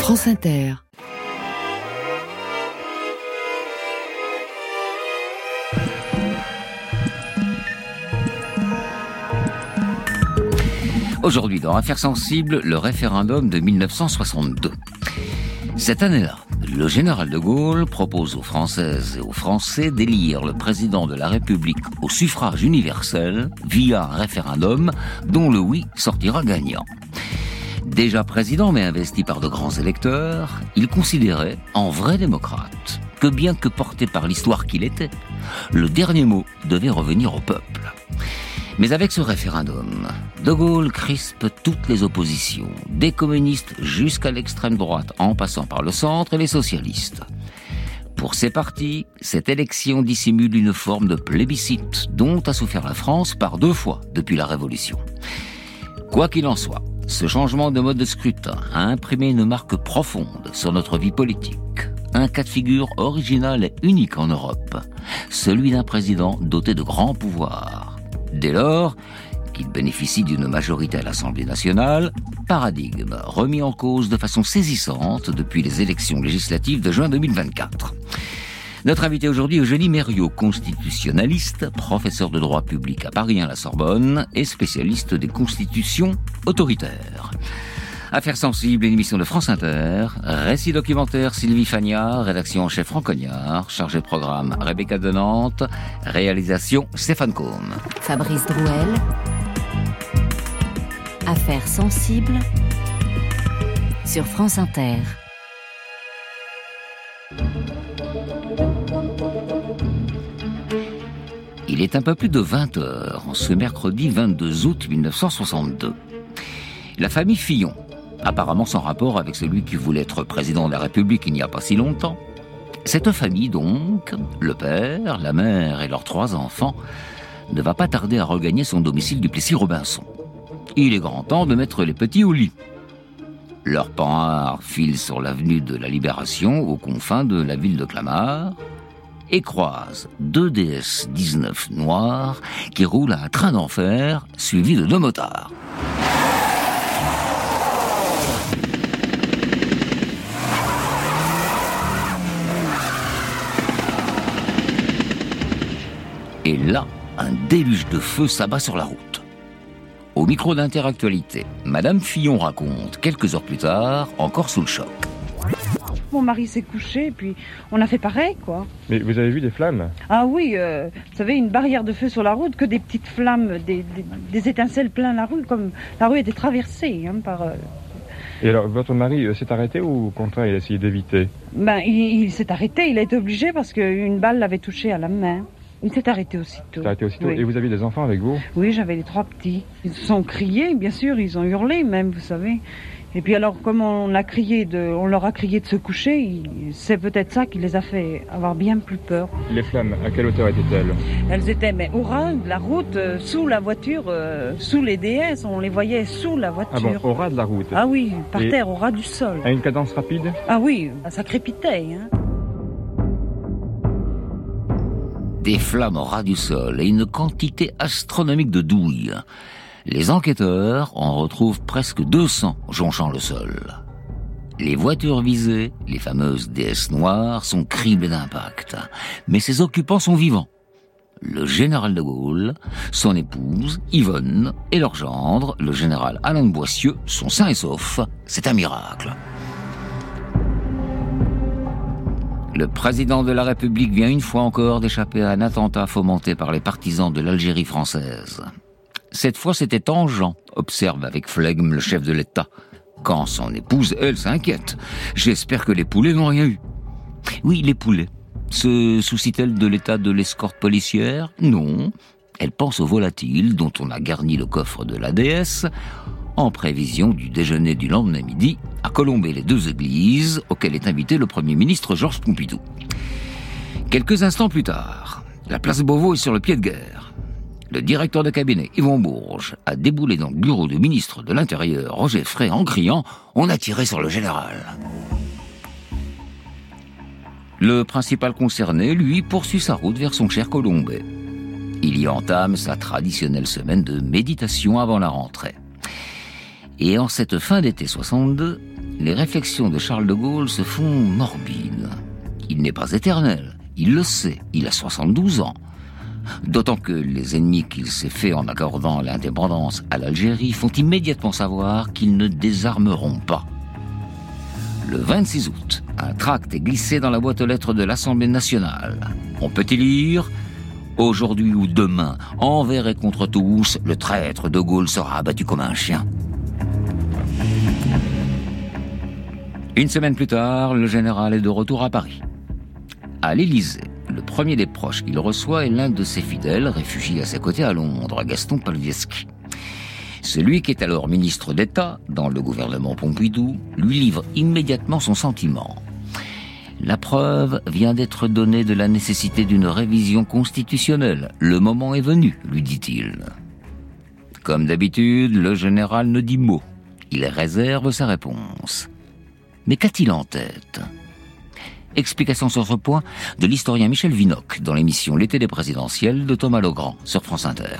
France Inter. Aujourd'hui, dans Affaires sensibles, le référendum de 1962. Cette année-là, le général de Gaulle propose aux Françaises et aux Français d'élire le président de la République au suffrage universel via un référendum dont le oui sortira gagnant. Déjà président mais investi par de grands électeurs, il considérait, en vrai démocrate, que bien que porté par l'histoire qu'il était, le dernier mot devait revenir au peuple. Mais avec ce référendum, de Gaulle crispe toutes les oppositions, des communistes jusqu'à l'extrême droite, en passant par le centre et les socialistes. Pour ces partis, cette élection dissimule une forme de plébiscite dont a souffert la France par 2 fois depuis la Révolution. Quoi qu'il en soit, ce changement de mode de scrutin a imprimé une marque profonde sur notre vie politique. Un cas de figure original et unique en Europe, celui d'un président doté de grands pouvoirs. Dès lors qu'il bénéficie d'une majorité à l'Assemblée nationale, paradigme remis en cause de façon saisissante depuis les élections législatives de juin 2024. Notre invité aujourd'hui est Eugénie Mériot, constitutionnaliste, professeur de droit public à Paris 1 à la Sorbonne et spécialiste des constitutions autoritaires. Affaires sensibles, une émission de France Inter, récit documentaire Sylvie Fagnard, rédaction en chef Franck Cognard, chargé de programme Rebecca de Nantes, réalisation Stéphane Combe. Fabrice Drouel. Affaires sensibles sur France Inter. Il est un peu plus de 20 heures, en ce mercredi 22 août 1962. La famille Fillon, apparemment sans rapport avec celui qui voulait être président de la République il n'y a pas si longtemps. Cette famille donc, le père, la mère et leurs 3 enfants, ne va pas tarder à regagner son domicile du Plessis-Robinson. Il est grand temps de mettre les petits au lit. Leur panhard file sur l'avenue de la Libération, aux confins de la ville de Clamart, et croise 2 DS-19 noirs qui roulent à un train d'enfer, suivis de 2 motards. Et là, un déluge de feu s'abat sur la route. Au micro d'Interactualité, Madame Fillon raconte, quelques heures plus tard, encore sous le choc. Mon mari s'est couché, puis on a fait pareil, quoi. Mais vous avez vu des flammes? Ah oui, vous savez, une barrière de feu sur la route, que des petites flammes, des étincelles plein la rue, comme la rue était traversée par... Et alors, votre mari s'est arrêté ou au contraire, il a essayé d'éviter? Il s'est arrêté, il a été obligé parce qu'une balle l'avait touché à la main. Il s'est arrêté aussitôt. Oui. Et vous aviez des enfants avec vous? Oui, j'avais les 3 petits. Ils se sont criés, bien sûr, ils ont hurlé même, vous savez. Et puis alors, comme on leur a crié de se coucher, c'est peut-être ça qui les a fait avoir bien plus peur. Les flammes, à quelle hauteur étaient-elles? Elles étaient au ras de la route, sous la voiture, sous les DS, on les voyait sous la voiture. Ah bon, au ras de la route? Ah oui, par terre, au ras du sol. À une cadence rapide? Ah oui, ça crépitait, hein. Des flammes au ras du sol et une quantité astronomique de douilles. Les enquêteurs en retrouvent presque 200 jonchant le sol. Les voitures visées, les fameuses DS noires, sont criblées d'impact. Mais ses occupants sont vivants. Le général de Gaulle, son épouse, Yvonne, et leur gendre, le général Alain de Boissieu, sont sains et saufs. C'est un miracle. Le président de la République vient une fois encore d'échapper à un attentat fomenté par les partisans de l'Algérie française. Cette fois, c'était Enjean, observe avec flegme le chef de l'État. Quand son épouse, elle, s'inquiète. J'espère que les poulets n'ont rien eu. Oui, les poulets. Se soucie-t-elle de l'état de l'escorte policière? Non. Elle pense aux volatiles dont on a garni le coffre de la DS, en prévision du déjeuner du lendemain midi à Colombey-les-Deux-Églises, auquel est invité le Premier ministre Georges Pompidou. Quelques instants plus tard, la place Beauvau est sur le pied de guerre. Le directeur de cabinet, Yvon Bourges, a déboulé dans le bureau du ministre de l'Intérieur, Roger Frey, en criant « On a tiré sur le général !» Le principal concerné, lui, poursuit sa route vers son cher Colombey. Il y entame sa traditionnelle semaine de méditation avant la rentrée. Et en cette fin d'été 62, les réflexions de Charles de Gaulle se font morbides. Il n'est pas éternel, il le sait, il a 72 ans. D'autant que les ennemis qu'il s'est fait en accordant l'indépendance à l'Algérie font immédiatement savoir qu'ils ne désarmeront pas. Le 26 août, un tract est glissé dans la boîte aux lettres de l'Assemblée nationale. On peut y lire « Aujourd'hui ou demain, envers et contre tous, le traître de Gaulle sera abattu comme un chien ». Une semaine plus tard, le général est de retour à Paris. À l'Élysée, le premier des proches qu'il reçoit est l'un de ses fidèles, réfugié à ses côtés à Londres, Gaston Palaviesky. Celui qui est alors ministre d'État dans le gouvernement Pompidou lui livre immédiatement son sentiment. La preuve vient d'être donnée de la nécessité d'une révision constitutionnelle. Le moment est venu, lui dit-il. Comme d'habitude, le général ne dit mot. Il réserve sa réponse. Mais qu'a-t-il en tête ? Explication sur ce point de l'historien Michel Vinocq dans l'émission L'été des présidentielles de Thomas Legrand sur France Inter.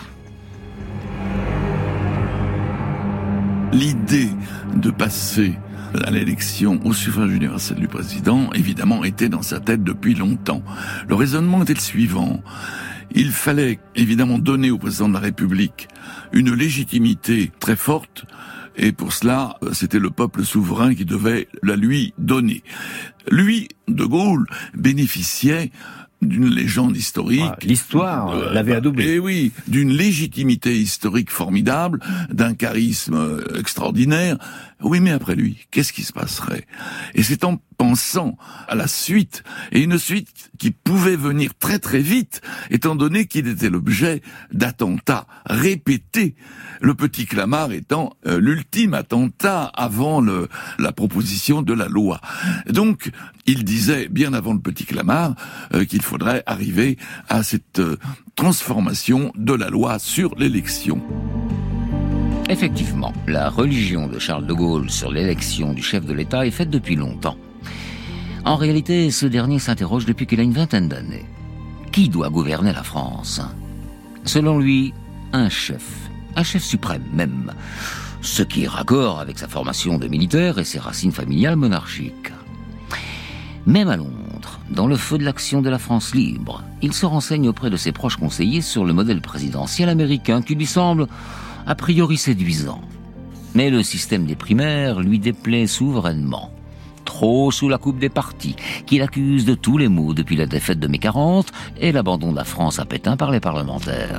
L'idée de passer à l'élection au suffrage universel du président, évidemment, était dans sa tête depuis longtemps. Le raisonnement était le suivant. Il fallait évidemment donner au président de la République une légitimité très forte, et pour cela, c'était le peuple souverain qui devait la lui donner. Lui, De Gaulle, bénéficiait d'une légende historique. L'histoire l'avait adoubé. Et oui, d'une légitimité historique formidable, d'un charisme extraordinaire. Oui, mais après lui, qu'est-ce qui se passerait ? Et c'est en pensant à la suite, et une suite qui pouvait venir très très vite, étant donné qu'il était l'objet d'attentats répétés, le petit Clamart étant l'ultime attentat avant la proposition de la loi. Donc, il disait, bien avant le petit Clamart, qu'il faudrait arriver à cette transformation de la loi sur l'élection. Effectivement, la religion de Charles de Gaulle sur l'élection du chef de l'État est faite depuis longtemps. En réalité, ce dernier s'interroge depuis qu'il a une vingtaine d'années. Qui doit gouverner la France ? Selon lui, un chef suprême même, ce qui est raccord avec sa formation de militaire et ses racines familiales monarchiques. Même à Londres, dans le feu de l'action de la France libre, il se renseigne auprès de ses proches conseillers sur le modèle présidentiel américain qui lui semble a priori séduisant. Mais le système des primaires lui déplaît souverainement. Trop sous la coupe des partis, qu'il accuse de tous les maux depuis la défaite de mai 40 et l'abandon de la France à Pétain par les parlementaires.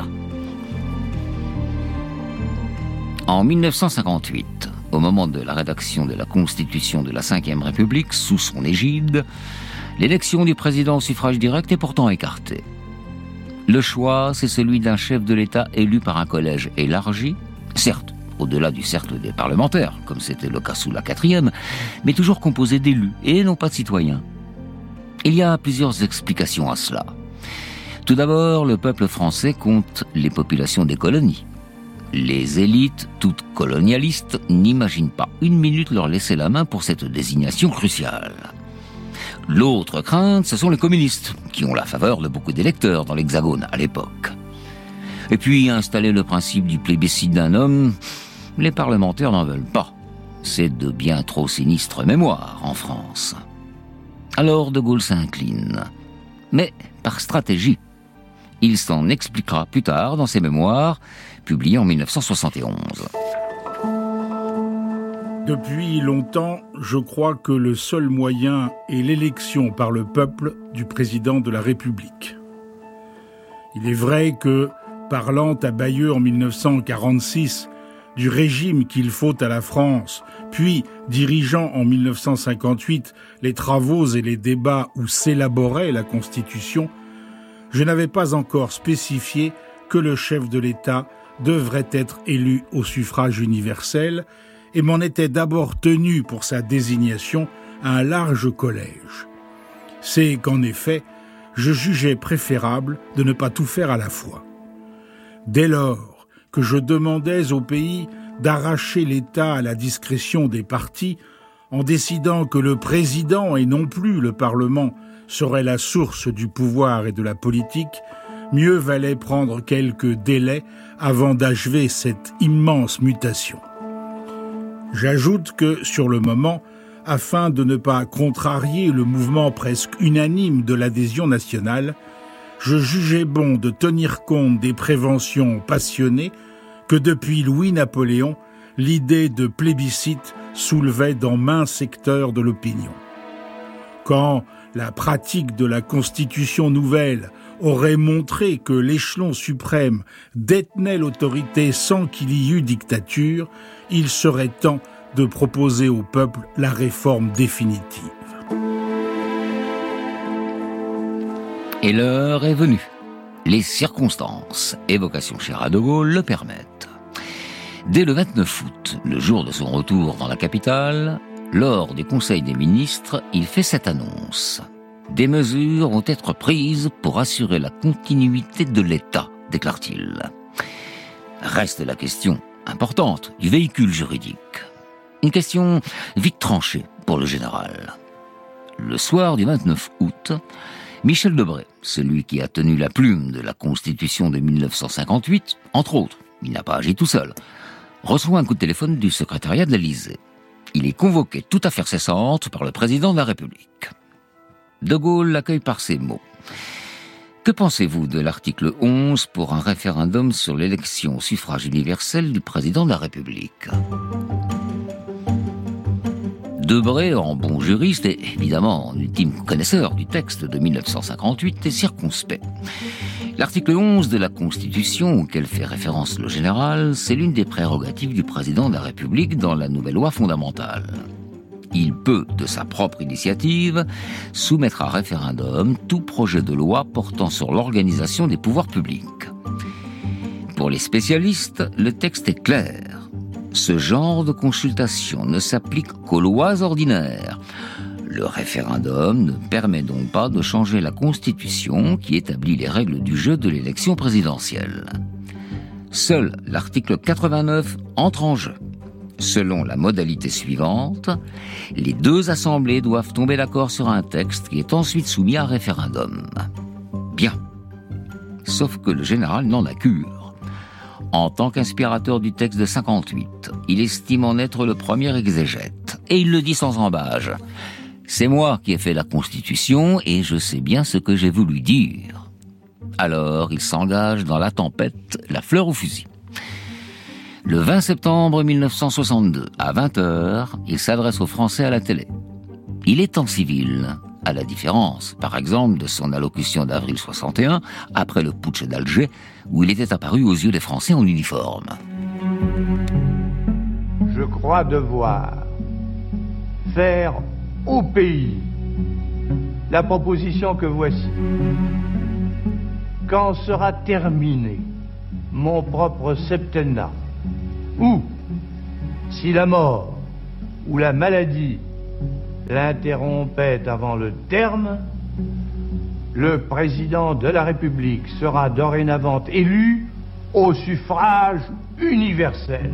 En 1958, au moment de la rédaction de la Constitution de la Ve République sous son égide, l'élection du président au suffrage direct est pourtant écartée. Le choix, c'est celui d'un chef de l'État élu par un collège élargi, certes, au-delà du cercle des parlementaires, comme c'était le cas sous la 4e, mais toujours composé d'élus et non pas de citoyens. Il y a plusieurs explications à cela. Tout d'abord, le peuple français compte les populations des colonies. Les élites, toutes colonialistes, n'imaginent pas une minute leur laisser la main pour cette désignation cruciale. L'autre crainte, ce sont les communistes, qui ont la faveur de beaucoup d'électeurs dans l'Hexagone à l'époque. Et puis, installer le principe du plébiscite d'un homme, les parlementaires n'en veulent pas. C'est de bien trop sinistre mémoire en France. Alors De Gaulle s'incline, mais par stratégie. Il s'en expliquera plus tard dans ses mémoires, publiés en 1971. Depuis longtemps, je crois que le seul moyen est l'élection par le peuple du président de la République. Il est vrai que, parlant à Bayeux en 1946 du régime qu'il faut à la France, puis dirigeant en 1958 les travaux et les débats où s'élaborait la Constitution, je n'avais pas encore spécifié que le chef de l'État devrait être élu au suffrage universel et m'en était d'abord tenu pour sa désignation à un large collège. C'est qu'en effet, je jugeais préférable de ne pas tout faire à la fois. Dès lors que je demandais au pays d'arracher l'État à la discrétion des partis, en décidant que le président et non plus le Parlement serait la source du pouvoir et de la politique, mieux valait prendre quelques délais avant d'achever cette immense mutation. J'ajoute que, sur le moment, afin de ne pas contrarier le mouvement presque unanime de l'adhésion nationale, je jugeais bon de tenir compte des préventions passionnées que depuis Louis-Napoléon, l'idée de plébiscite soulevait dans maints secteurs de l'opinion. Quand la pratique de la Constitution nouvelle aurait montré que l'échelon suprême détenait l'autorité sans qu'il y eût dictature, il serait temps de proposer au peuple la réforme définitive. Et l'heure est venue. Les circonstances, évocation chère à De Gaulle, le permettent. Dès le 29 août, le jour de son retour dans la capitale, lors du Conseil des ministres, il fait cette annonce. Des mesures vont être prises pour assurer la continuité de l'État, déclare-t-il. Reste la question importante du véhicule juridique. Une question vite tranchée pour le général. Le soir du 29 août, Michel Debré, celui qui a tenu la plume de la Constitution de 1958, entre autres, il n'a pas agi tout seul, reçoit un coup de téléphone du secrétariat de l'Élysée. Il est convoqué toute affaire cessante par le président de la République. De Gaulle l'accueille par ces mots. Que pensez-vous de l'article 11 pour un référendum sur l'élection au suffrage universel du président de la République ? Debré, en bon juriste et évidemment en ultime connaisseur du texte de 1958, est circonspect. L'article 11 de la Constitution, auquel fait référence le général, c'est l'une des prérogatives du président de la République dans la nouvelle loi fondamentale. Il peut, de sa propre initiative, soumettre à référendum tout projet de loi portant sur l'organisation des pouvoirs publics. Pour les spécialistes, le texte est clair. Ce genre de consultation ne s'applique qu'aux lois ordinaires. Le référendum ne permet donc pas de changer la Constitution qui établit les règles du jeu de l'élection présidentielle. Seul l'article 89 entre en jeu. Selon la modalité suivante, les deux assemblées doivent tomber d'accord sur un texte qui est ensuite soumis à référendum. Bien. Sauf que le général n'en a cure. En tant qu'inspirateur du texte de 58, il estime en être le premier exégète. Et il le dit sans embâge. C'est moi qui ai fait la Constitution et je sais bien ce que j'ai voulu dire. Alors, il s'engage dans la tempête, la fleur au fusil. Le 20 septembre 1962, à 20h, il s'adresse aux Français à la télé. Il est en civil, à la différence, par exemple, de son allocution d'avril 61, après le putsch d'Alger, où il était apparu aux yeux des Français en uniforme. Je crois devoir faire au pays la proposition que voici. Quand sera terminé mon propre septennat, ou si la mort ou la maladie l'interrompait avant le terme, le président de la République sera dorénavant élu au suffrage universel.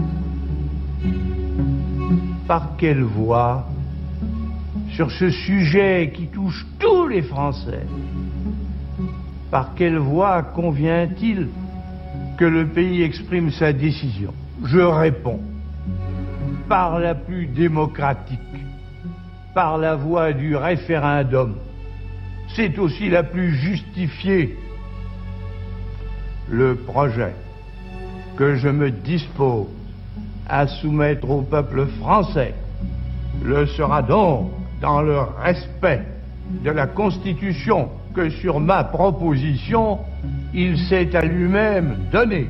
Par quelle voie, sur ce sujet qui touche tous les Français, par quelle voie convient-il que le pays exprime sa décision? Je réponds, par la plus démocratique, par la voie du référendum. C'est aussi la plus justifiée. Le projet que je me dispose à soumettre au peuple français le sera donc dans le respect de la Constitution que sur ma proposition, il s'est à lui-même donné.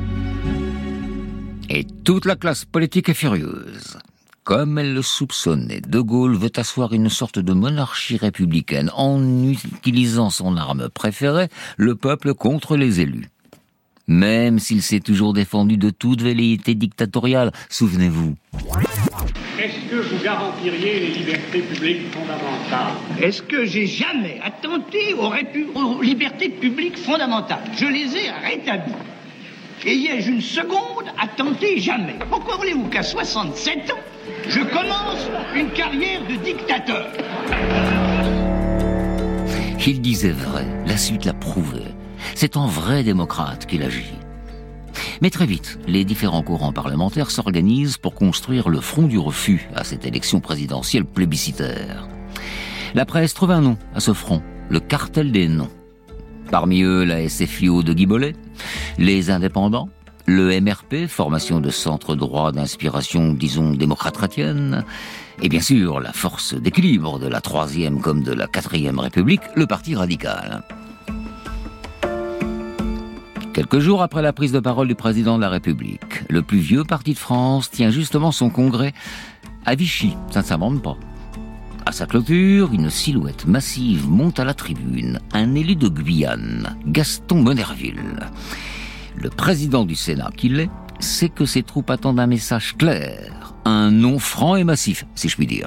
Et toute la classe politique est furieuse. Comme elle le soupçonnait, De Gaulle veut asseoir une sorte de monarchie républicaine en utilisant son arme préférée, le peuple contre les élus. Même s'il s'est toujours défendu de toute velléité dictatoriale, souvenez-vous. Est-ce que vous garantiriez les libertés publiques fondamentales? Est-ce que j'ai jamais attenté aux libertés publiques fondamentales? Je les ai rétablies. Et y ai-je une seconde à tenter? Jamais. Pourquoi voulez-vous qu'à 67 ans, je commence une carrière de dictateur? Il disait vrai, la suite l'a prouvé. C'est en vrai démocrate qu'il agit. Mais très vite, les différents courants parlementaires s'organisent pour construire le front du refus à cette élection présidentielle plébiscitaire. La presse trouve un nom à ce front, le cartel des noms. Parmi eux, la SFIO de Guy Bollet, les indépendants, le MRP, formation de centre droit d'inspiration, disons, démocrate-chrétienne, et bien sûr, la force d'équilibre de la 3e comme de la 4e République, le Parti radical. Quelques jours après la prise de parole du président de la République, le plus vieux parti de France tient justement son congrès à Vichy, ça ne s'invente pas. À sa clôture, une silhouette massive monte à la tribune, un élu de Guyane, Gaston Monnerville. Le président du Sénat qu'il est, sait que ses troupes attendent un message clair, un non franc et massif, si je puis dire.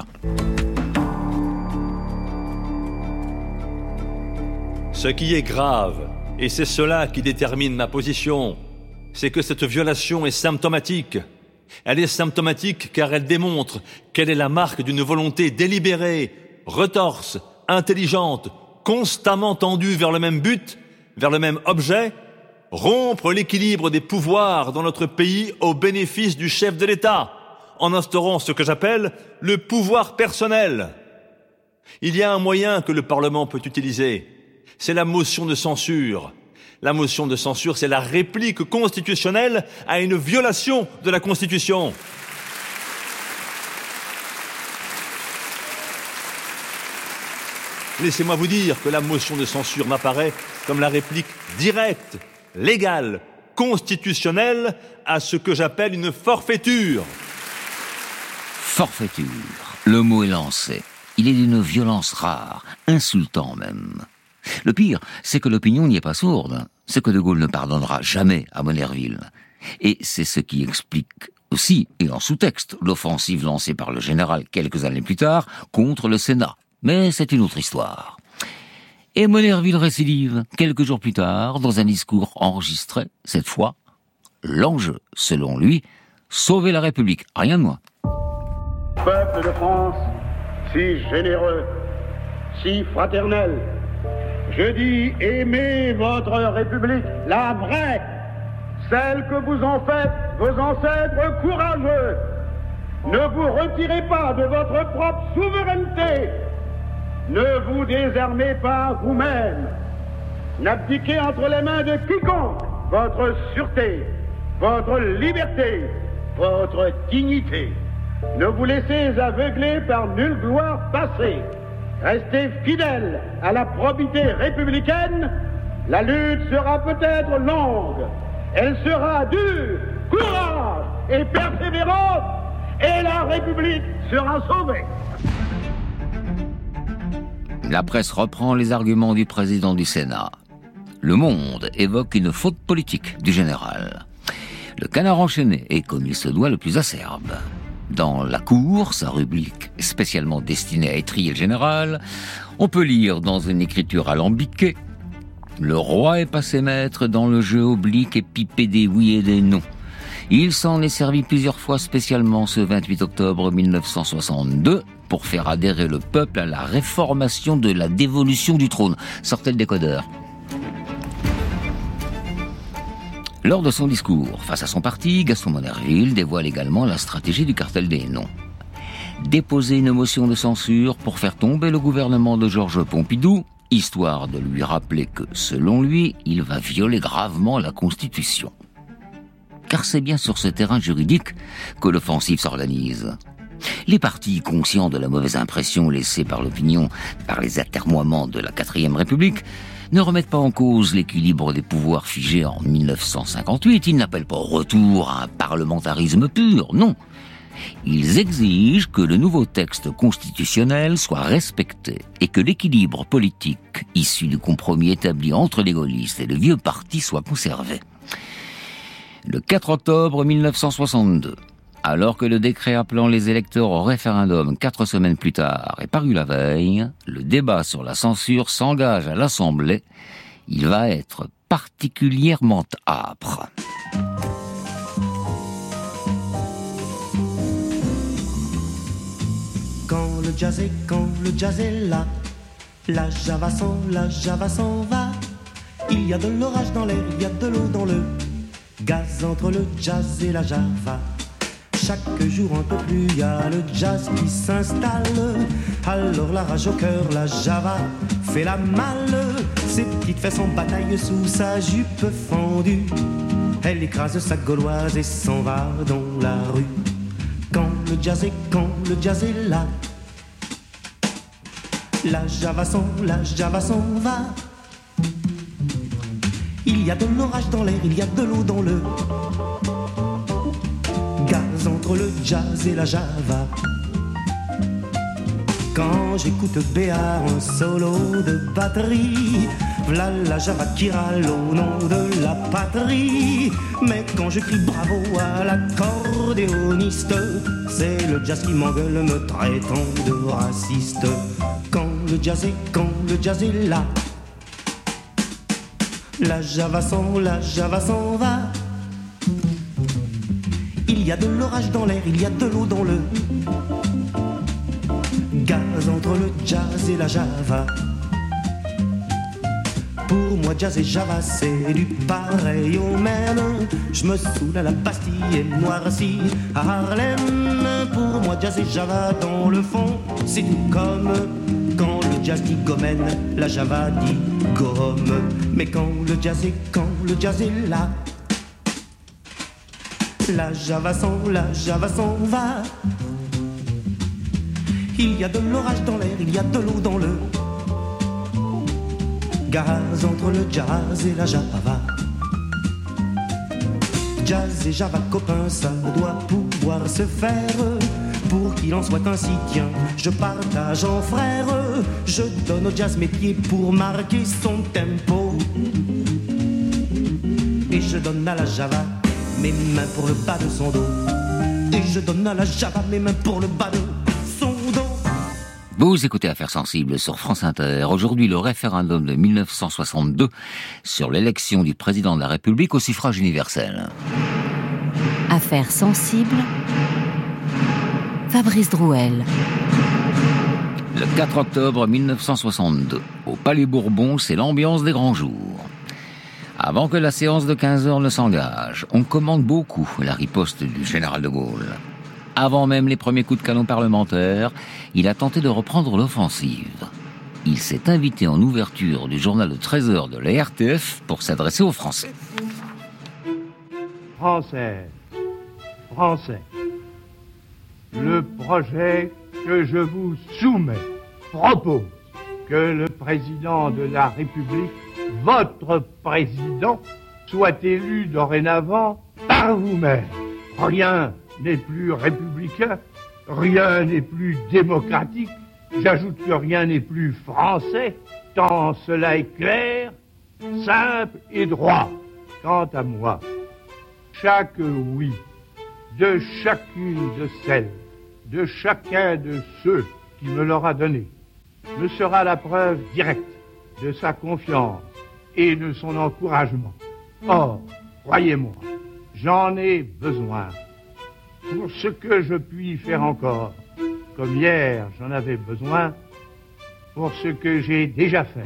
Ce qui est grave, et c'est cela qui détermine ma position, c'est que cette violation est symptomatique. Elle est symptomatique car elle démontre qu'elle est la marque d'une volonté délibérée, retorse, intelligente, constamment tendue vers le même but, vers le même objet, rompre l'équilibre des pouvoirs dans notre pays au bénéfice du chef de l'État, en instaurant ce que j'appelle le pouvoir personnel. Il y a un moyen que le Parlement peut utiliser, c'est la motion de censure. La motion de censure, c'est la réplique constitutionnelle à une violation de la Constitution. Laissez-moi vous dire que la motion de censure m'apparaît comme la réplique directe, légale, constitutionnelle à ce que j'appelle une forfaiture. Forfaiture, le mot est lancé. Il est d'une violence rare, insultant même. Le pire, c'est que l'opinion n'y est pas sourde. C'est que De Gaulle ne pardonnera jamais à Monnerville. Et c'est ce qui explique aussi, et en sous-texte, l'offensive lancée par le général quelques années plus tard contre le Sénat. Mais c'est une autre histoire. Et Monnerville récidive, quelques jours plus tard, dans un discours enregistré, cette fois, l'enjeu, selon lui, sauver la République, rien de moins. Peuple de France, si généreux, si fraternel, je dis, aimez votre République, la vraie, celle que vous en faites vos ancêtres courageux. Ne vous retirez pas de votre propre souveraineté. Ne vous désarmez pas vous-même. N'abdiquez entre les mains de quiconque votre sûreté, votre liberté, votre dignité. Ne vous laissez aveugler par nulle gloire passée. Restez fidèles à la probité républicaine. La lutte sera peut-être longue. Elle sera dure, courage et persévérante. Et la République sera sauvée. La presse reprend les arguments du président du Sénat. Le Monde évoque une faute politique du général. Le Canard enchaîné est, comme il se doit, le plus acerbe. Dans La Cour, sa rubrique spécialement destinée à étriller le général, on peut lire dans une écriture alambiquée « Le roi est passé maître dans le jeu oblique et pipé des oui et des non. Il s'en est servi plusieurs fois spécialement ce 28 octobre 1962 pour faire adhérer le peuple à la réformation de la dévolution du trône. » Sortez le décodeur. Lors de son discours face à son parti, Gaston Monnerville dévoile également la stratégie du cartel des noms. Déposer une motion de censure pour faire tomber le gouvernement de Georges Pompidou, histoire de lui rappeler que, selon lui, il va violer gravement la Constitution. Car c'est bien sur ce terrain juridique que l'offensive s'organise. Les partis, conscients de la mauvaise impression laissée par l'opinion par les atermoiements de la 4e République, ne remettent pas en cause l'équilibre des pouvoirs figés en 1958. Ils n'appellent pas au retour à un parlementarisme pur, non. Ils exigent que le nouveau texte constitutionnel soit respecté et que l'équilibre politique issu du compromis établi entre les gaullistes et le vieux parti soit conservé. Le 4 octobre 1962, alors que le décret appelant les électeurs au référendum 4 semaines plus tard est paru la veille, le débat sur la censure s'engage à l'Assemblée. Il va être particulièrement âpre. Quand le jazz est là, la java s'en va. Il y a de l'orage dans l'air, il y a de l'eau dans le Gaz entre le jazz et la java. Chaque jour un peu plus, y a le jazz qui s'installe. Alors la rage au cœur, la java fait la malle. Ses petites fesses en bataille sous sa jupe fendue. Elle écrase sa gauloise et s'en va dans la rue. Quand le jazz est là, la java s'en va. Il y a de l'orage dans l'air, il y a de l'eau dans le gaz entre le jazz et la java. Quand j'écoute Béard, un solo de batterie, v'là la java qui râle au nom de la patrie. Mais quand je crie bravo à l'accordéoniste, c'est le jazz qui m'engueule me traitant de raciste. Quand le jazz est là, la java s'en va. Il y a de l'orage dans l'air, il y a de l'eau dans le gaz entre le jazz et la java. Pour moi jazz et java c'est du pareil au même. Je me saoule à la Bastille et noirci à Harlem. Pour moi jazz et java dans le fond c'est tout comme quand le jazz dit gomène, la java dit gomme. Mais quand le jazz est là, la java s'en va. Il y a de l'orage dans l'air, il y a de l'eau dans le gaz entre le jazz et la java. Jazz et java copains, ça doit pouvoir se faire. Pour qu'il en soit ainsi, tiens, je partage en frère. Je donne au jazz mes pieds pour marquer son tempo. Et je donne à la java mes mains pour le bas de son dos. Et je donne à la java mes mains pour le bas de son dos. Vous écoutez Affaires sensibles sur France Inter. Aujourd'hui, le référendum de 1962 sur l'élection du président de la République au suffrage universel. Affaires sensibles, Fabrice Drouel. Le 4 octobre 1962, au Palais Bourbon, c'est l'ambiance des grands jours. Avant que la séance de 15h ne s'engage, on commande beaucoup la riposte du général de Gaulle. Avant même les premiers coups de canon parlementaires, il a tenté de reprendre l'offensive. Il s'est invité en ouverture du journal de 13h de la RTF pour s'adresser aux Français. Français, le projet que je vous soumets propose que le président de la République, votre président, soit élu dorénavant par vous-même. Rien n'est plus républicain, rien n'est plus démocratique, j'ajoute que rien n'est plus français, tant cela est clair, simple et droit. Quant à moi, chaque oui de chacune de celles, de chacun de ceux qui me l'aura donné, me sera la preuve directe de sa confiance et de son encouragement. Or, croyez-moi, j'en ai besoin pour ce que je puis faire encore, comme hier j'en avais besoin pour ce que j'ai déjà fait.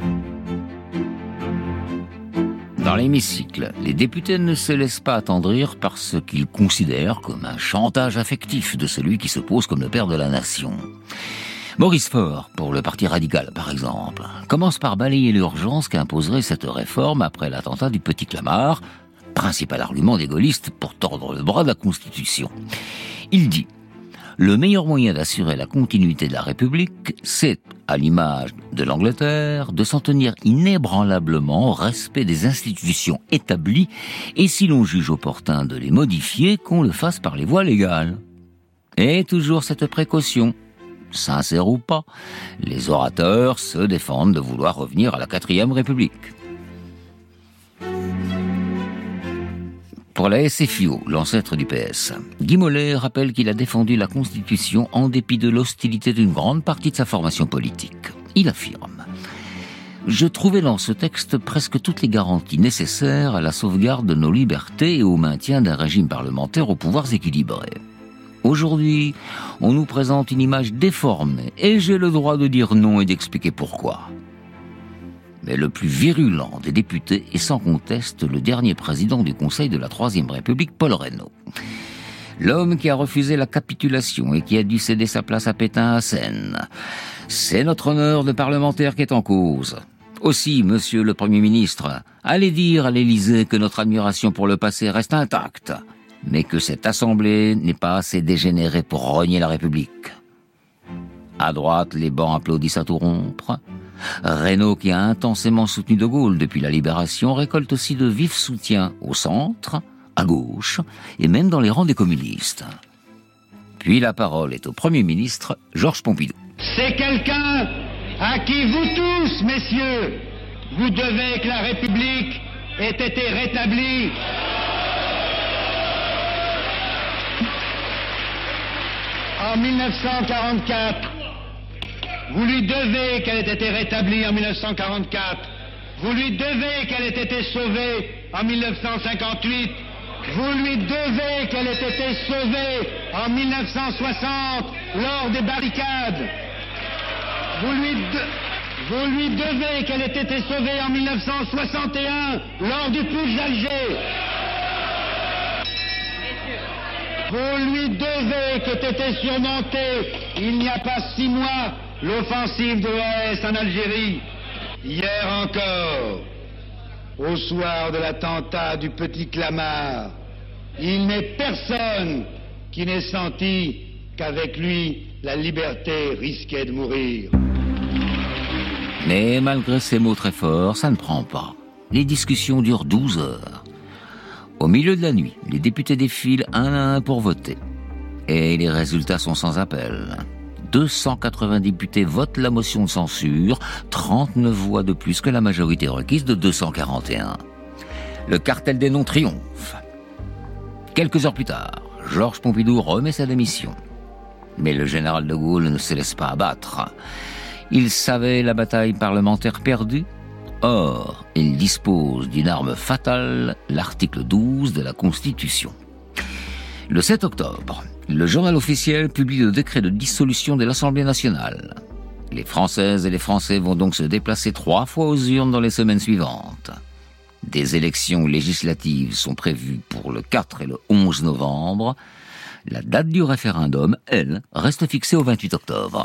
Dans l'hémicycle, les députés ne se laissent pas attendrir par ce qu'ils considèrent comme un chantage affectif de celui qui se pose comme le père de la nation. Maurice Faure, pour le Parti radical par exemple, commence par balayer l'urgence qu'imposerait cette réforme après l'attentat du Petit Clamart, principal argument des gaullistes pour tordre le bras de la Constitution. Il dit « Le meilleur moyen d'assurer la continuité de la République, c'est, à l'image de l'Angleterre, de s'en tenir inébranlablement au respect des institutions établies et si l'on juge opportun de les modifier, qu'on le fasse par les voies légales. » Et toujours cette précaution. Sincères ou pas, les orateurs se défendent de vouloir revenir à la 4e République. Pour la SFIO, l'ancêtre du PS, Guy Mollet rappelle qu'il a défendu la Constitution en dépit de l'hostilité d'une grande partie de sa formation politique. Il affirme « Je trouvais dans ce texte presque toutes les garanties nécessaires à la sauvegarde de nos libertés et au maintien d'un régime parlementaire aux pouvoirs équilibrés. Aujourd'hui, on nous présente une image déformée et j'ai le droit de dire non et d'expliquer pourquoi. » Mais le plus virulent des députés est sans conteste le dernier président du Conseil de la Troisième République, Paul Reynaud. L'homme qui a refusé la capitulation et qui a dû céder sa place à Pétain à Seine. C'est notre honneur de parlementaire qui est en cause. Aussi, monsieur le Premier ministre, allez dire à l'Élysée que notre admiration pour le passé reste intacte, mais que cette assemblée n'est pas assez dégénérée pour rogner la République. À droite, les bancs applaudissent à tout rompre. Reynaud, qui a intensément soutenu De Gaulle depuis la Libération, récolte aussi de vifs soutiens au centre, à gauche, et même dans les rangs des communistes. Puis la parole est au Premier ministre, Georges Pompidou. C'est quelqu'un à qui vous tous, messieurs, vous devez que la République ait été rétablie. En 1944, vous lui devez qu'elle ait été rétablie en 1944. Vous lui devez qu'elle ait été sauvée en 1958. Vous lui devez qu'elle ait été sauvée en 1960 lors des barricades. Vous lui devez qu'elle ait été sauvée en 1961 lors du putsch d'Alger. Vous lui devez qu'ait été surmontée, il n'y a pas 6 mois, l'offensive de l'OAS en Algérie. Hier encore, au soir de l'attentat du Petit Clamart, il n'est personne qui n'ait senti qu'avec lui, la liberté risquait de mourir. Mais malgré ces mots très forts, ça ne prend pas. Les discussions durent 12 heures. Au milieu de la nuit, les députés défilent un à un pour voter. Et les résultats sont sans appel. 280 députés votent la motion de censure, 39 voix de plus que la majorité requise de 241. Le cartel des noms triomphe. Quelques heures plus tard, Georges Pompidou remet sa démission. Mais le général de Gaulle ne se laisse pas abattre. Il savait la bataille parlementaire perdue. Or, il dispose d'une arme fatale, l'article 12 de la Constitution. Le 7 octobre, le journal officiel publie le décret de dissolution de l'Assemblée nationale. Les Françaises et les Français vont donc se déplacer 3 fois aux urnes dans les semaines suivantes. Des élections législatives sont prévues pour le 4 et le 11 novembre. La date du référendum, elle, reste fixée au 28 octobre.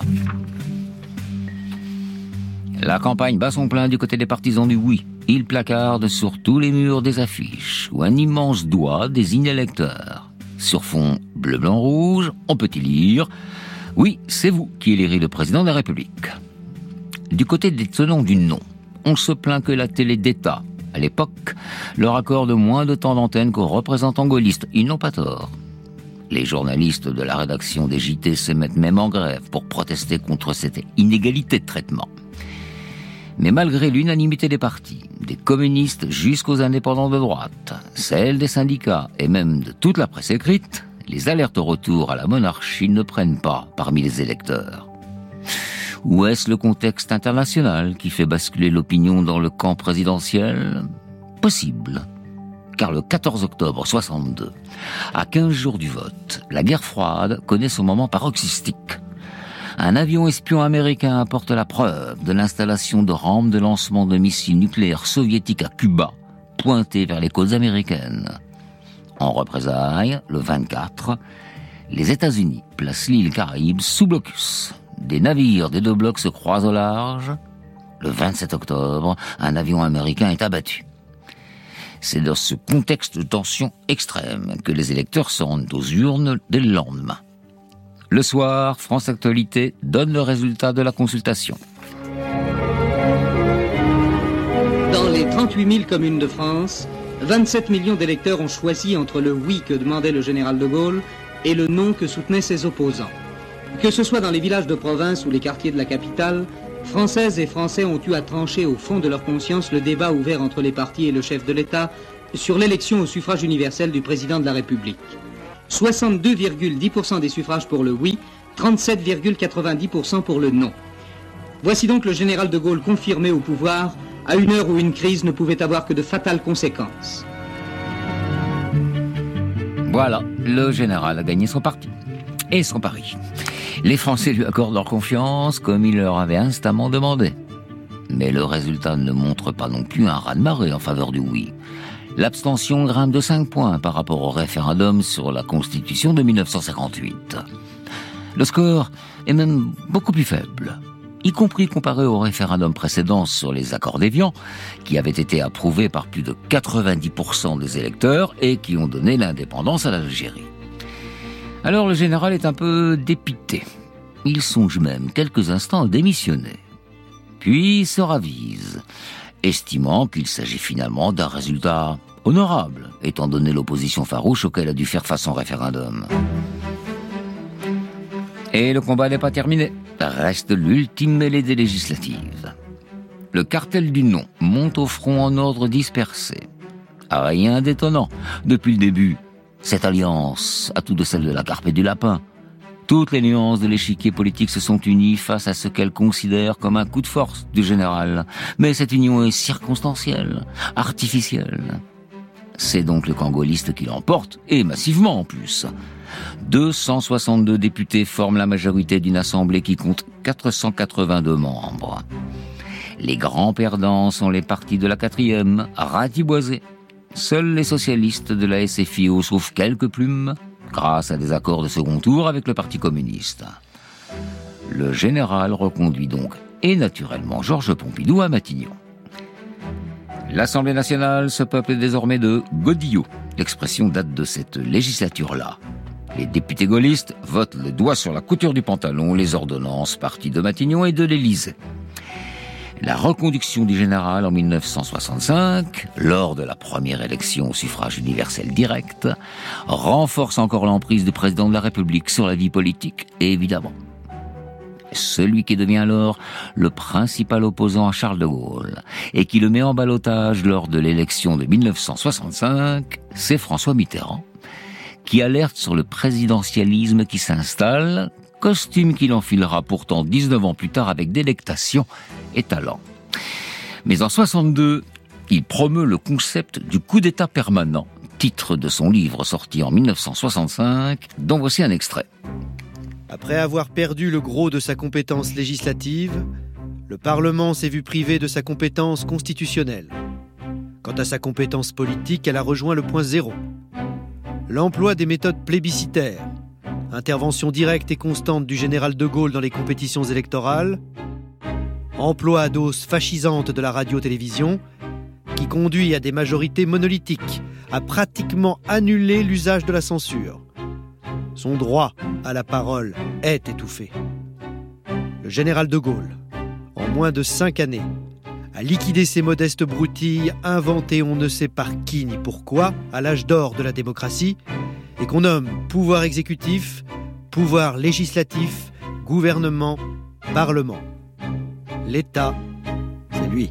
La campagne bat son plein du côté des partisans du oui. Ils placardent sur tous les murs des affiches où un immense doigt désigne l'électeur. Sur fond bleu, blanc, rouge, on peut y lire « Oui, c'est vous qui élirez le président de la République ». Du côté des tenants du non, on se plaint que la télé d'État, à l'époque, leur accorde moins de temps d'antenne qu'aux représentants gaullistes. Ils n'ont pas tort. Les journalistes de la rédaction des JT se mettent même en grève pour protester contre cette inégalité de traitement. Mais malgré l'unanimité des partis, des communistes jusqu'aux indépendants de droite, celle des syndicats et même de toute la presse écrite, les alertes au retour à la monarchie ne prennent pas parmi les électeurs. Ou est-ce le contexte international qui fait basculer l'opinion dans le camp présidentiel ? Possible. Car le 14 octobre 62, à 15 jours du vote, la guerre froide connaît son moment paroxystique. Un avion espion américain apporte la preuve de l'installation de rampes de lancement de missiles nucléaires soviétiques à Cuba, pointées vers les côtes américaines. En représailles, le 24, les États-Unis placent l'île Caraïbe sous blocus. Des navires des 2 blocs se croisent au large. Le 27 octobre, un avion américain est abattu. C'est dans ce contexte de tension extrême que les électeurs se rendent aux urnes dès le lendemain. Le soir, France Actualité donne le résultat de la consultation. Dans les 38 000 communes de France, 27 millions d'électeurs ont choisi entre le oui que demandait le général de Gaulle et le non que soutenaient ses opposants. Que ce soit dans les villages de province ou les quartiers de la capitale, Françaises et Français ont eu à trancher au fond de leur conscience le débat ouvert entre les partis et le chef de l'État sur l'élection au suffrage universel du président de la République. 62,10% des suffrages pour le oui, 37,90% pour le non. Voici donc le général de Gaulle confirmé au pouvoir à une heure où une crise ne pouvait avoir que de fatales conséquences. Voilà, le général a gagné son parti et son pari. Les Français lui accordent leur confiance comme il leur avait instamment demandé. Mais le résultat ne montre pas non plus un raz-de-marée en faveur du oui. L'abstention grimpe de 5 points par rapport au référendum sur la Constitution de 1958. Le score est même beaucoup plus faible, y compris comparé au référendum précédent sur les accords d'Évian, qui avait été approuvé par plus de 90% des électeurs et qui ont donné l'indépendance à l'Algérie. Alors le général est un peu dépité. Il songe même quelques instants à démissionner. Puis se ravise, estimant qu'il s'agit finalement d'un résultat honorable, étant donné l'opposition farouche auquel a dû faire face son référendum. Et le combat n'est pas terminé. Reste l'ultime mêlée des législatives. Le cartel du non monte au front en ordre dispersé. Rien d'étonnant. Depuis le début, cette alliance a tout de celle de la carpe et du lapin. Toutes les nuances de l'échiquier politique se sont unies face à ce qu'elles considèrent comme un coup de force du général. Mais cette union est circonstancielle, artificielle. C'est donc le camp gaulliste qui l'emporte, et massivement en plus. 262 députés forment la majorité d'une assemblée qui compte 482 membres. Les grands perdants sont les partis de la 4e, ratiboisés. Seuls les socialistes de la SFIO sauvent quelques plumes, grâce à des accords de second tour avec le Parti communiste. Le général reconduit donc, et naturellement, Georges Pompidou à Matignon. L'Assemblée nationale se peuple désormais de godillots. L'expression date de cette législature-là. Les députés gaullistes votent le doigt sur la couture du pantalon les ordonnances parties de Matignon et de l'Élysée. La reconduction du général en 1965, lors de la première élection au suffrage universel direct, renforce encore l'emprise du président de la République sur la vie politique, et évidemment. Celui qui devient alors le principal opposant à Charles de Gaulle et qui le met en ballottage lors de l'élection de 1965, c'est François Mitterrand, qui alerte sur le présidentialisme qui s'installe, costume qu'il enfilera pourtant 19 ans plus tard avec délectation et talent. Mais en 62, il promeut le concept du coup d'État permanent, titre de son livre sorti en 1965, dont voici un extrait. Après avoir perdu le gros de sa compétence législative, le Parlement s'est vu privé de sa compétence constitutionnelle. Quant à sa compétence politique, elle a rejoint le point zéro. L'emploi des méthodes plébiscitaires, intervention directe et constante du général de Gaulle dans les compétitions électorales, emploi à dose fascisante de la radio-télévision, qui conduit à des majorités monolithiques, à pratiquement annuler l'usage de la censure. Son droit à la parole est étouffé. Le général de Gaulle, en moins de 5 années, a liquidé ces modestes broutilles inventées on ne sait par qui ni pourquoi à l'âge d'or de la démocratie et qu'on nomme pouvoir exécutif, pouvoir législatif, gouvernement, parlement. L'État, c'est lui.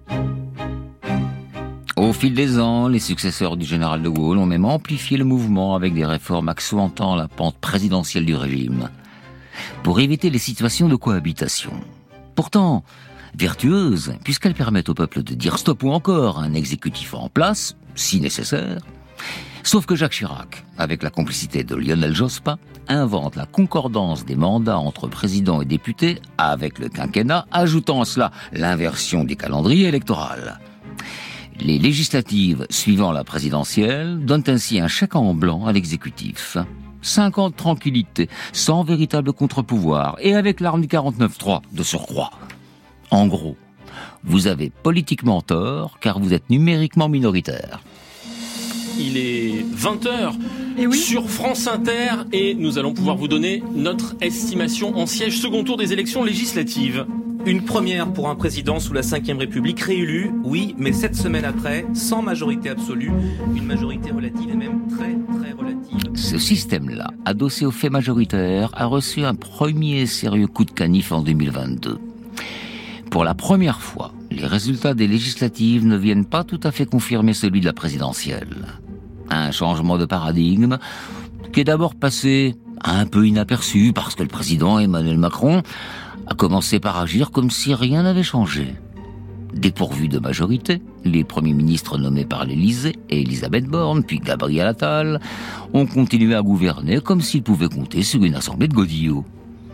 Au fil des ans, les successeurs du général de Gaulle ont même amplifié le mouvement avec des réformes accentuant la pente présidentielle du régime, pour éviter les situations de cohabitation. Pourtant, vertueuses, puisqu'elles permettent au peuple de dire stop ou encore à un exécutif en place, si nécessaire. Sauf que Jacques Chirac, avec la complicité de Lionel Jospin, invente la concordance des mandats entre président et député avec le quinquennat, ajoutant à cela l'inversion des calendriers électoraux. Les législatives suivant la présidentielle donnent ainsi un chèque en blanc à l'exécutif. 5 ans de tranquillité, sans véritable contre-pouvoir, et avec l'arme du 49-3 de surcroît. En gros, vous avez politiquement tort, car vous êtes numériquement minoritaire. Il est 20h sur France Inter et nous allons pouvoir vous donner notre estimation en siège second tour des élections législatives. Une première pour un président sous la 5e République réélu, oui, mais 7 semaines après, sans majorité absolue, une majorité relative et même très très relative. Ce système-là, adossé aux faits majoritaires, a reçu un premier sérieux coup de canif en 2022. Pour la première fois, les résultats des législatives ne viennent pas tout à fait confirmer celui de la présidentielle. Un changement de paradigme qui est d'abord passé un peu inaperçu parce que le président Emmanuel Macron a commencé par agir comme si rien n'avait changé. Dépourvus de majorité, les premiers ministres nommés par l'Élysée, Elisabeth Borne, puis Gabriel Attal, ont continué à gouverner comme s'ils pouvaient compter sur une assemblée de godillots.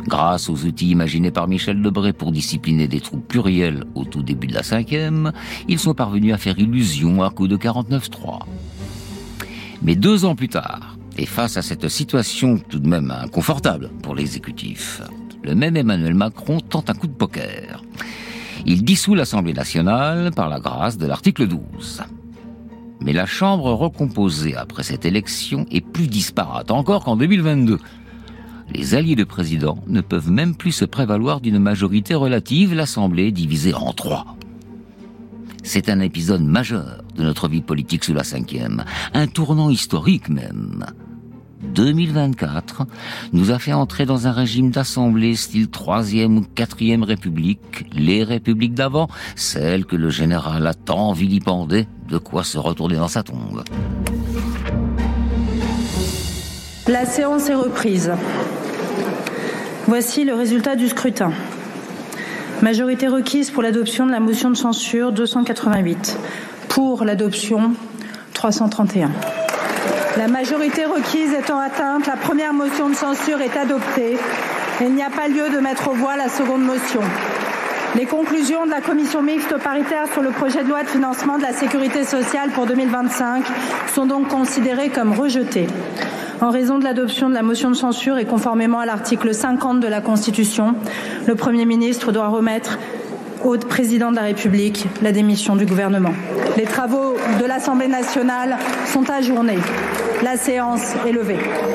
Grâce aux outils imaginés par Michel Debré pour discipliner des troupes plurielles au tout début de la 5e, ils sont parvenus à faire illusion à coup de 49-3. Mais 2 ans plus tard, et face à cette situation tout de même inconfortable pour l'exécutif, le même Emmanuel Macron tente un coup de poker. Il dissout l'Assemblée nationale par la grâce de l'article 12. Mais la Chambre recomposée après cette élection est plus disparate encore qu'en 2022. Les alliés du président ne peuvent même plus se prévaloir d'une majorité relative, l'Assemblée est divisée en 3. C'est un épisode majeur de notre vie politique sous la 5e, un tournant historique même. 2024 nous a fait entrer dans un régime d'assemblée style 3e ou 4e République, les républiques d'avant, celles que le général a tant vilipendées, de quoi se retourner dans sa tombe. La séance est reprise. Voici le résultat du scrutin. Majorité requise pour l'adoption de la motion de censure 288. Pour l'adoption 331. La majorité requise étant atteinte, la première motion de censure est adoptée. Il n'y a pas lieu de mettre aux voix la seconde motion. Les conclusions de la commission mixte paritaire sur le projet de loi de financement de la sécurité sociale pour 2025 sont donc considérées comme rejetées. En raison de l'adoption de la motion de censure et conformément à l'article 50 de la Constitution, le Premier ministre doit remettre au président de la République la démission du gouvernement. Les travaux de l'Assemblée nationale sont ajournés. La séance est levée.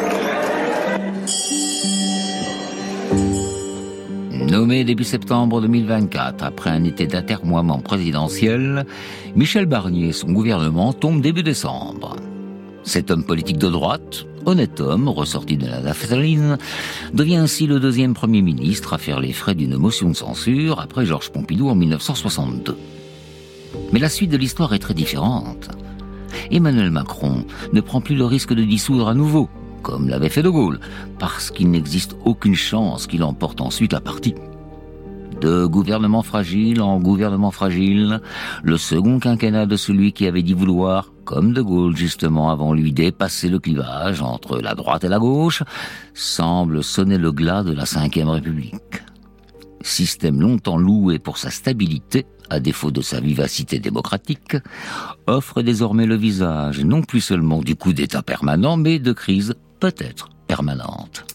Nommé début septembre 2024, après un été d'atermoiement présidentiel, Michel Barnier et son gouvernement tombent début décembre. Cet homme politique de droite, honnête homme, ressorti de la naphtaline, devient ainsi le 2e Premier ministre à faire les frais d'une motion de censure après Georges Pompidou en 1962. Mais la suite de l'histoire est très différente. Emmanuel Macron ne prend plus le risque de dissoudre à nouveau, comme l'avait fait De Gaulle, parce qu'il n'existe aucune chance qu'il emporte ensuite la partie. De gouvernement fragile en gouvernement fragile, le second quinquennat de celui qui avait dit vouloir, comme De Gaulle justement avant lui, dépasser le clivage entre la droite et la gauche, semble sonner le glas de la 5e République. Système longtemps loué pour sa stabilité, à défaut de sa vivacité démocratique, offre désormais le visage non plus seulement du coup d'État permanent, mais de crise peut-être permanente.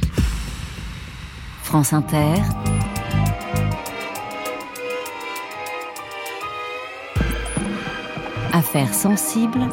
France Inter. Affaires sensibles.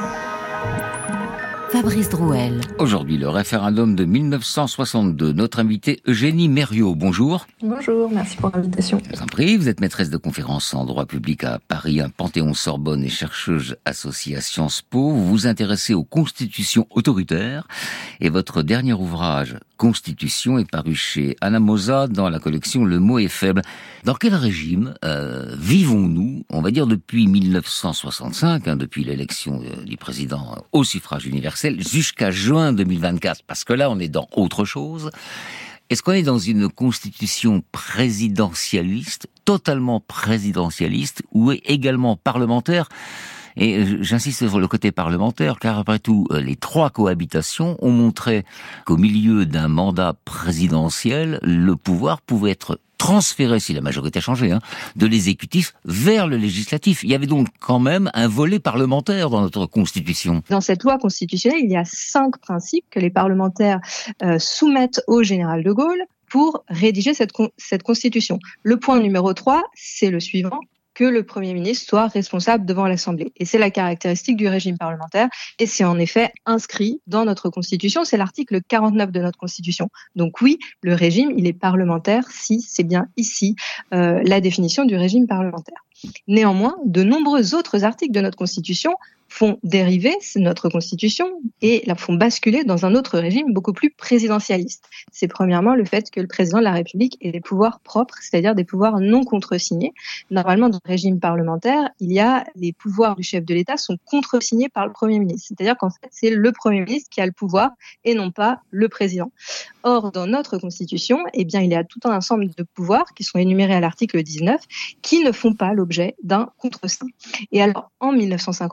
Fabrice Drouel. Aujourd'hui, le référendum de 1962. Notre invitée Eugénie Mériot, bonjour. Bonjour, merci pour l'invitation. Je vous en prie, vous êtes maîtresse de conférences en droit public à Paris, Panthéon-Sorbonne et chercheuse associée à Sciences Po. Vous vous intéressez aux constitutions autoritaires et votre dernier ouvrage, Constitution, est paru chez Anna Mosa dans la collection Le mot est faible. Dans quel régime vivons-nous, on va dire depuis 1965, depuis l'élection du président au suffrage universel, jusqu'à juin 2024, parce que là on est dans autre chose. Est-ce qu'on est dans une constitution présidentialiste, totalement présidentialiste, ou également parlementaire ? Et j'insiste sur le côté parlementaire, car après tout, les 3 cohabitations ont montré qu'au milieu d'un mandat présidentiel, le pouvoir pouvait être transféré, si la majorité a changé, de l'exécutif vers le législatif. Il y avait donc quand même un volet parlementaire dans notre Constitution. Dans cette loi constitutionnelle, il y a 5 principes que les parlementaires soumettent au général de Gaulle pour rédiger cette Constitution. Le point numéro 3, c'est le suivant: que le Premier ministre soit responsable devant l'Assemblée. Et c'est la caractéristique du régime parlementaire, et c'est en effet inscrit dans notre Constitution, c'est l'article 49 de notre Constitution. Donc oui, le régime, il est parlementaire, si c'est bien ici la définition du régime parlementaire. Néanmoins, de nombreux autres articles de notre Constitution font dériver notre Constitution et la font basculer dans un autre régime beaucoup plus présidentialiste. C'est premièrement le fait que le président de la République ait des pouvoirs propres, c'est-à-dire des pouvoirs non contresignés. Normalement, dans le régime parlementaire, les pouvoirs du chef de l'État sont contresignés par le Premier ministre. C'est-à-dire qu'en fait, c'est le Premier ministre qui a le pouvoir et non pas le président. Or, dans notre Constitution, il y a tout un ensemble de pouvoirs qui sont énumérés à l'article 19 qui ne font pas l'objet d'un contreseing. Et alors, en 1958, lorsque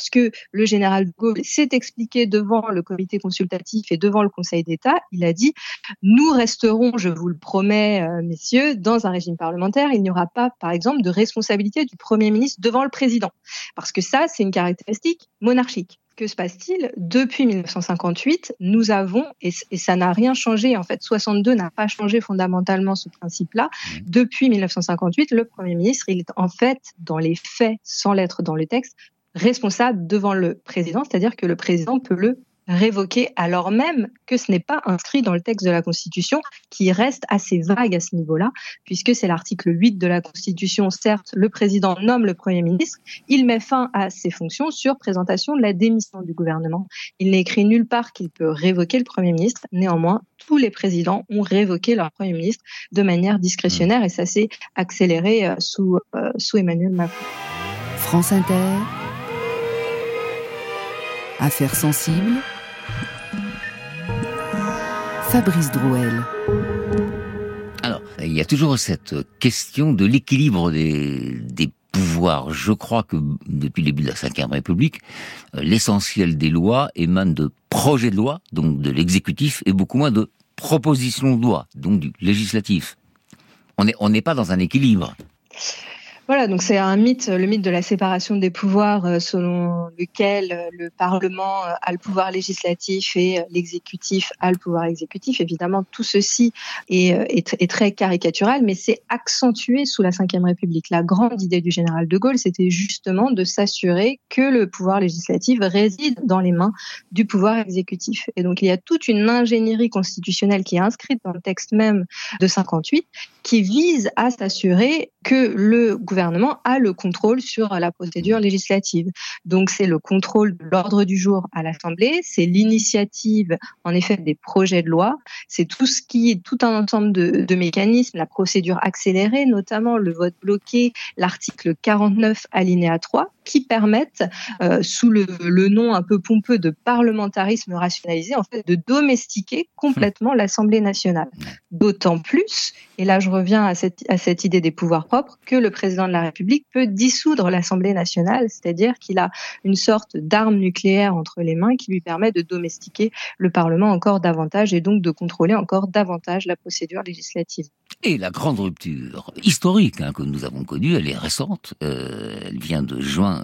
lorsque le général de Gaulle s'est expliqué devant le comité consultatif et devant le Conseil d'État, il a dit « Nous resterons, je vous le promets, messieurs, dans un régime parlementaire. Il n'y aura pas, par exemple, de responsabilité du Premier ministre devant le président. » Parce que ça, c'est une caractéristique monarchique. Que se passe-t-il ? Depuis 1958, nous avons, et ça n'a rien changé, en fait, 62 n'a pas changé fondamentalement ce principe-là. Depuis 1958, le Premier ministre, il est en fait, dans les faits, sans l'être dans le texte, responsable devant le président, c'est-à-dire que le président peut le révoqué alors même que ce n'est pas inscrit dans le texte de la Constitution, qui reste assez vague à ce niveau-là, puisque c'est l'article 8 de la Constitution. Certes, le président nomme le Premier ministre, il met fin à ses fonctions sur présentation de la démission du gouvernement. Il n'est écrit nulle part qu'il peut révoquer le Premier ministre. Néanmoins, tous les présidents ont révoqué leur Premier ministre de manière discrétionnaire, et ça s'est accéléré sous Emmanuel Macron. France Inter. Affaires sensibles. Fabrice Drouel. Alors, il y a toujours cette question de l'équilibre des pouvoirs. Je crois que depuis le début de la Ve République, l'essentiel des lois émane de projets de loi, donc de l'exécutif, et beaucoup moins de propositions de loi, donc du législatif. On n'est pas dans un équilibre. Voilà, donc c'est un mythe, le mythe de la séparation des pouvoirs selon lequel le Parlement a le pouvoir législatif et l'exécutif a le pouvoir exécutif. Évidemment, tout ceci est très caricatural, mais c'est accentué sous la Ve République. La grande idée du général de Gaulle, c'était justement de s'assurer que le pouvoir législatif réside dans les mains du pouvoir exécutif. Et donc, il y a toute une ingénierie constitutionnelle qui est inscrite dans le texte même de 58, qui vise à s'assurer que le gouvernement a le contrôle sur la procédure législative. Donc c'est le contrôle de l'ordre du jour à l'Assemblée, c'est l'initiative en effet des projets de loi, c'est tout un ensemble de mécanismes, la procédure accélérée, notamment le vote bloqué, l'article 49 alinéa 3, qui permettent, sous le nom un peu pompeux de parlementarisme rationalisé, en fait, de domestiquer complètement l'Assemblée nationale. D'autant plus, et là je reviens à cette idée des pouvoirs propres, que le président de la République peut dissoudre l'Assemblée nationale, c'est-à-dire qu'il a une sorte d'arme nucléaire entre les mains qui lui permet de domestiquer le Parlement encore davantage et donc de contrôler encore davantage la procédure législative. Et la grande rupture historique que nous avons connue, elle est récente, elle vient de juin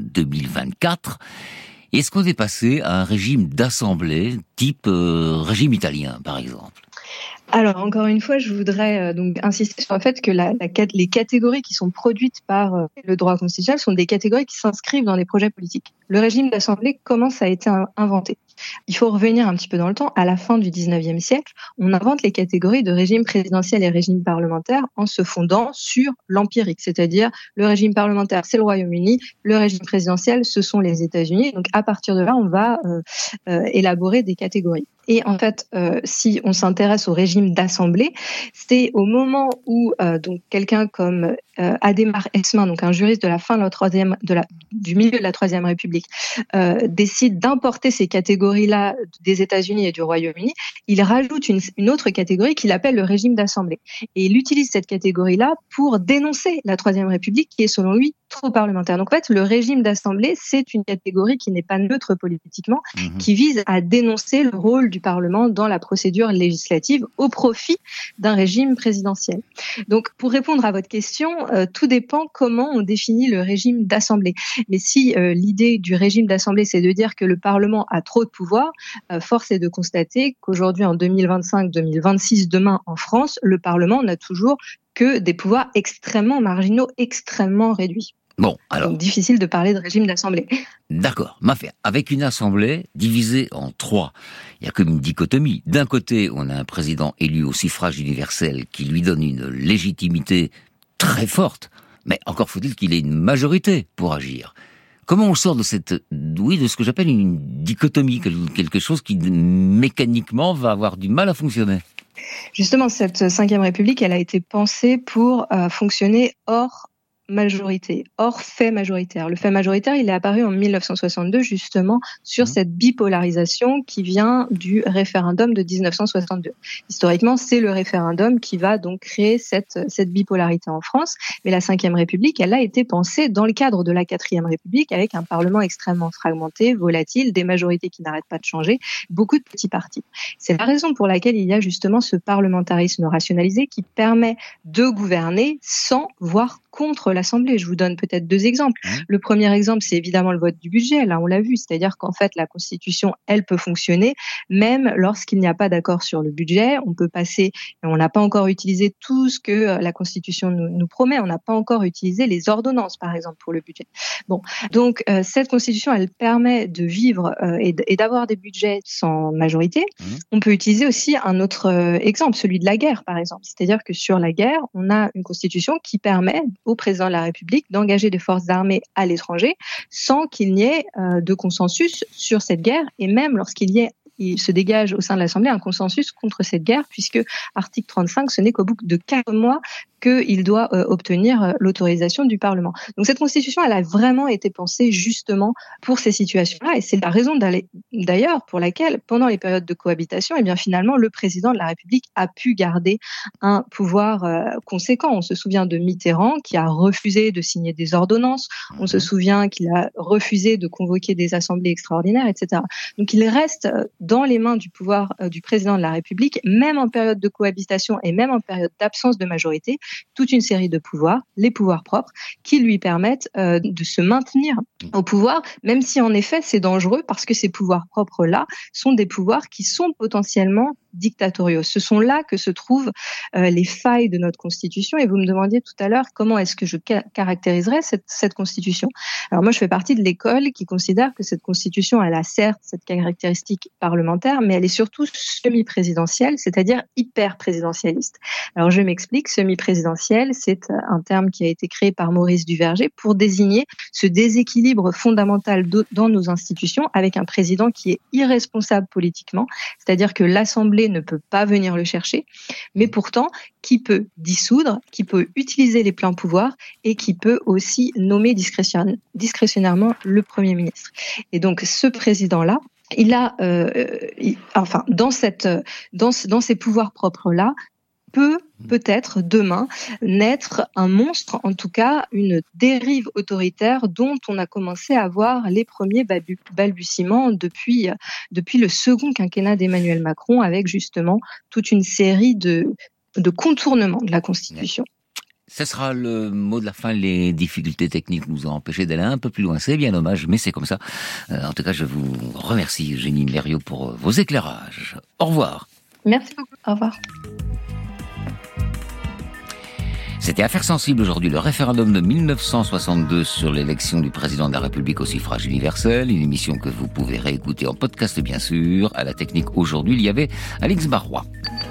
2024. Est-ce qu'on est passé à un régime d'assemblée type régime italien, par exemple ? Alors, encore une fois, je voudrais donc insister sur le fait que les catégories qui sont produites par le droit constitutionnel sont des catégories qui s'inscrivent dans des projets politiques. Le régime d'assemblée, comment ça a été inventé ? Il faut revenir un petit peu dans le temps. À la fin du 19e siècle, on invente les catégories de régime présidentiel et régime parlementaire en se fondant sur l'empirique, c'est-à-dire le régime parlementaire, c'est le Royaume-Uni, le régime présidentiel, ce sont les États-Unis. Donc, à partir de là, on va élaborer des catégories. Et en fait, si on s'intéresse au régime d'assemblée, c'est au moment où donc quelqu'un comme Adhémar Hesselmann, donc un juriste de la fin de du milieu de la Troisième République, décide d'importer ces catégories-là des États-Unis et du Royaume-Uni, il rajoute une autre catégorie qu'il appelle le régime d'assemblée. Et il utilise cette catégorie-là pour dénoncer la Troisième République, qui est selon lui trop parlementaire. Donc en fait, le régime d'assemblée, c'est une catégorie qui n'est pas neutre politiquement, qui vise à dénoncer le rôle du Parlement dans la procédure législative au profit d'un régime présidentiel. Donc pour répondre à votre question, tout dépend comment on définit le régime d'assemblée. Mais si l'idée du régime d'assemblée, c'est de dire que le Parlement a trop de pouvoir, force est de constater qu'aujourd'hui, en 2025-2026, demain en France, le Parlement n'a toujours que des pouvoirs extrêmement marginaux, extrêmement réduits. Bon, alors. Donc, difficile de parler de régime d'assemblée. D'accord. Avec une assemblée divisée en trois, il y a comme une dichotomie. D'un côté, on a un président élu au suffrage universel qui lui donne une légitimité très forte, mais encore faut-il qu'il ait une majorité pour agir. Comment on sort de de ce que j'appelle une dichotomie, quelque chose qui mécaniquement va avoir du mal à fonctionner? Justement, cette Ve République, elle a été pensée pour fonctionner hors majorité, hors fait majoritaire. Le fait majoritaire, il est apparu en 1962 justement sur cette bipolarisation qui vient du référendum de 1962. Historiquement, c'est le référendum qui va donc créer cette bipolarité en France. Mais la Ve République, elle a été pensée dans le cadre de la Quatrième République avec un Parlement extrêmement fragmenté, volatile, des majorités qui n'arrêtent pas de changer, beaucoup de petits partis. C'est la raison pour laquelle il y a justement ce parlementarisme rationalisé qui permet de gouverner sans voir contre l'Assemblée. Je vous donne peut-être 2 exemples. Le premier exemple, c'est évidemment le vote du budget. Là, on l'a vu, c'est-à-dire qu'en fait, la Constitution, elle peut fonctionner même lorsqu'il n'y a pas d'accord sur le budget. On peut passer, on n'a pas encore utilisé tout ce que la Constitution nous promet. On n'a pas encore utilisé les ordonnances, par exemple, pour le budget. Bon, donc cette Constitution, elle permet de vivre et d'avoir des budgets sans majorité. On peut utiliser aussi un autre exemple, celui de la guerre, par exemple. C'est-à-dire que sur la guerre, on a une Constitution qui permet au président de la République d'engager des forces armées à l'étranger sans qu'il n'y ait de consensus sur cette guerre, et même il se dégage au sein de l'Assemblée un consensus contre cette guerre, puisque article 35, ce n'est qu'au bout de 4 mois qu'il doit obtenir l'autorisation du Parlement. Donc cette Constitution, elle a vraiment été pensée justement pour ces situations-là, et c'est la raison d'ailleurs pour laquelle, pendant les périodes de cohabitation, finalement, le président de la République a pu garder un pouvoir conséquent. On se souvient de Mitterrand qui a refusé de signer des ordonnances, on se souvient qu'il a refusé de convoquer des assemblées extraordinaires, etc. Donc il reste dans les mains du pouvoir du président de la République, même en période de cohabitation et même en période d'absence de majorité, toute une série de pouvoirs, les pouvoirs propres, qui lui permettent de se maintenir au pouvoir, même si en effet c'est dangereux parce que ces pouvoirs propres-là sont des pouvoirs qui sont potentiellement dictatoriaux. Ce sont là que se trouvent les failles de notre Constitution. Et vous me demandiez tout à l'heure comment est-ce que je caractériserais cette Constitution. Alors moi, je fais partie de l'école qui considère que cette Constitution, elle a certes cette caractéristique parlementaire, mais elle est surtout semi-présidentielle, c'est-à-dire hyper présidentialiste. Alors je m'explique, semi-présidentielle, c'est un terme qui a été créé par Maurice Duverger pour désigner ce déséquilibre fondamental dans nos institutions avec un président qui est irresponsable politiquement, c'est-à-dire que l'Assemblée ne peut pas venir le chercher, mais pourtant qui peut dissoudre, qui peut utiliser les pleins pouvoirs et qui peut aussi nommer discrétionnairement le Premier ministre. Et donc ce président-là, il a, dans ces pouvoirs propres-là, peut-être demain naître un monstre, en tout cas une dérive autoritaire dont on a commencé à voir les premiers balbutiements depuis le second quinquennat d'Emmanuel Macron, avec justement toute une série de contournements de la Constitution. Ce sera le mot de la fin. Les difficultés techniques nous ont empêchés d'aller un peu plus loin. C'est bien dommage, mais c'est comme ça. En tout cas, je vous remercie, Eugénie Blériot, pour vos éclairages. Au revoir. Merci beaucoup. Au revoir. C'était Affaires sensibles aujourd'hui, le référendum de 1962 sur l'élection du président de la République au suffrage universel. Une émission que vous pouvez réécouter en podcast, bien sûr. À la technique aujourd'hui, il y avait Alix Barrois.